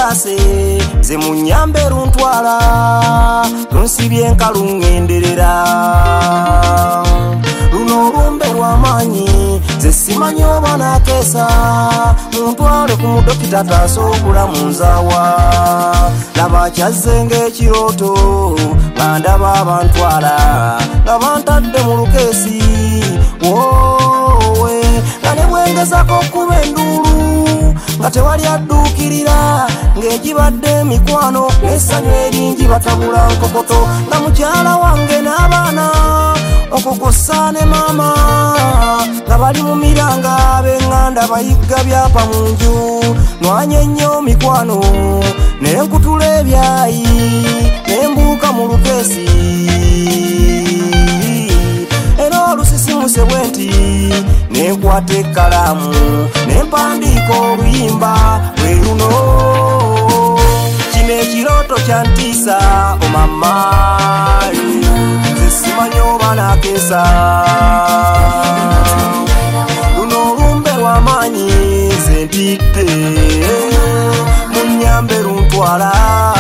mutase ze munyambe luntwala lunsibye nkalungenderera luno lumbe lwamanyi ze simanyi oba nakesa muntwale ku mudokita tasobola munzawa laba kyazzenga ekiroto bandaba abantwala nga bantadde mu lukeesi wowe nga ne bwengezako okuba enduulu nga tewali adduukirira ng'egibadde emikwano n'essanyu eringi batabula nkokoto nga mukyala wange n'abaana okokosa ne maama nga bali mu miranga b'eŋŋanda bayigga byapa mu nju nwanye nnyo mikwano n'enkutula ebyayi n'embuuka mu lukeesi era olusisimuuse bwe nti n'enkwata ekkalaamu n'empandiika oluyimba lwe luno kino ekirooto kyantiisa omama simanyi oba nakesa luno olumbe lwamanyi ze ntidde munyambe luntwala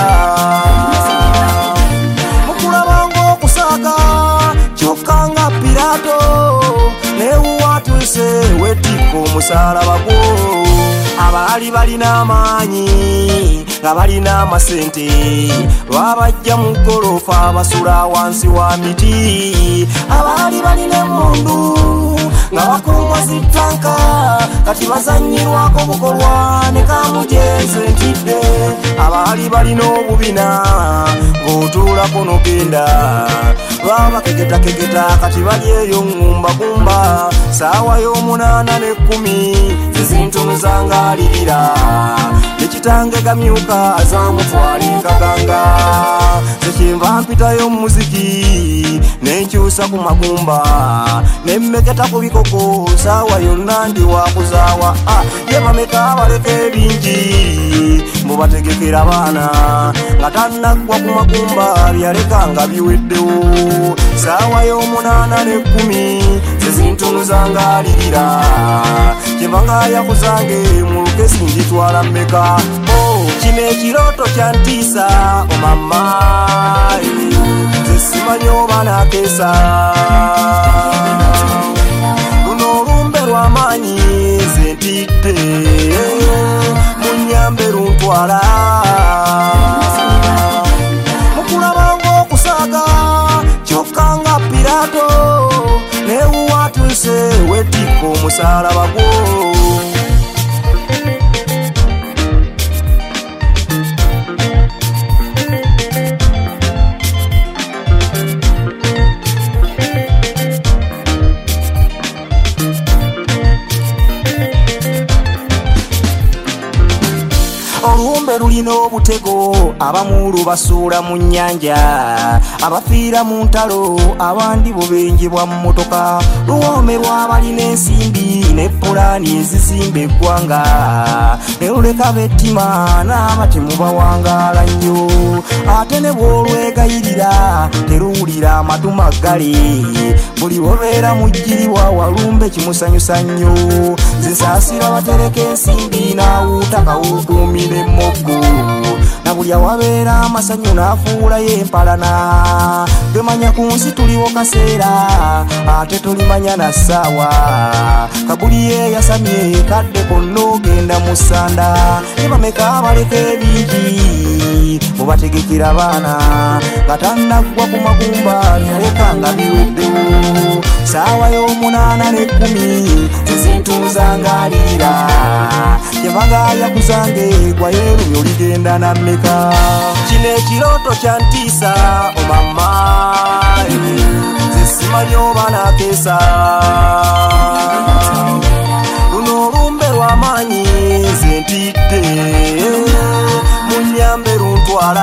mukulabanga okusaaga kyokka nga Piraato newuwatuse wetikka omusalaba gwo abaali balina amaanyi nga balina amasente lwabajja mu golofa basula wansi wa miti abaali balina emmundu nga bakuumwa zitanka kati bazanyirwako bukolwa ne kamujeze ntidde abaali balina obubina ng'otuulako n'ogenda lwabakegetakegeta kati bali eyo ŋŋumbagumba saawa y'omunaana n'ekkumi zizintunuzangalirira ekitange gamyuka azamutwala enkaganga zekyenva mpitayo muziki nenkyusa ku magumba nemmeketa ku bikoko saawa yonna ndi wakuzaawa ye bameka baleka ebingi mubategekera baana nga tannaggwa ku magumba byaleka nga biweddewo saawa y'omunaana n'ekkumi zezintunuzangalirira kyenva nga yakuzange mu lukesi njitwala mmeka kino ekirooto kyantiisa omama ze simanyi oba nakesa luno olumbe lwamanyi ze ntidde munyambe luntwala mukulabanga okusaaga kyokka nga Piraato newuwatuse wetikka omusalaba gwo olumbe lulina obutego abamu lubasuula mu nnyanja abafiira mu ntalo abandi bubenjebwa mu motoka luwoomerwa abalina ensimbi ne pulaani ezizimba eggwanga ne luleka bettima n'abatemu bawangaala nnyo ate ne bw'olwegayirira teruwulira amatu maggale buli wobeera mujjiribwa walumbe kimusanyusa nnyo zisaasira batereka ensimbi n'awuuta kawuukuumira emmogo na buli awabeera amasanyu n'afuulayo empalana gemanya ku nsi tuliwo kaseera ate tolimanya na ssaawa kabuli ye yasamye kadde konna ogenda mu ssanda ne bameka baleka ebingi mubategekera baana nga tannaggwa ku magumba byaleka nga biweddewo saawa y'omunaana n'ekkumi zizintunzangalirira kyenva nga yakuzange gwayo erumyo ligenda nammeka kino ekirooto kyantiisa omama ze simanyi oba nakesa luno olumbe lwamanyi ze ntidde munyambe luntwala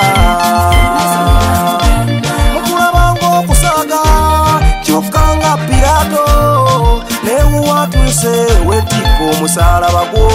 mukulabanga okusaaga kyokka nga Piraato newuwatuse wetikka omusalaba gwo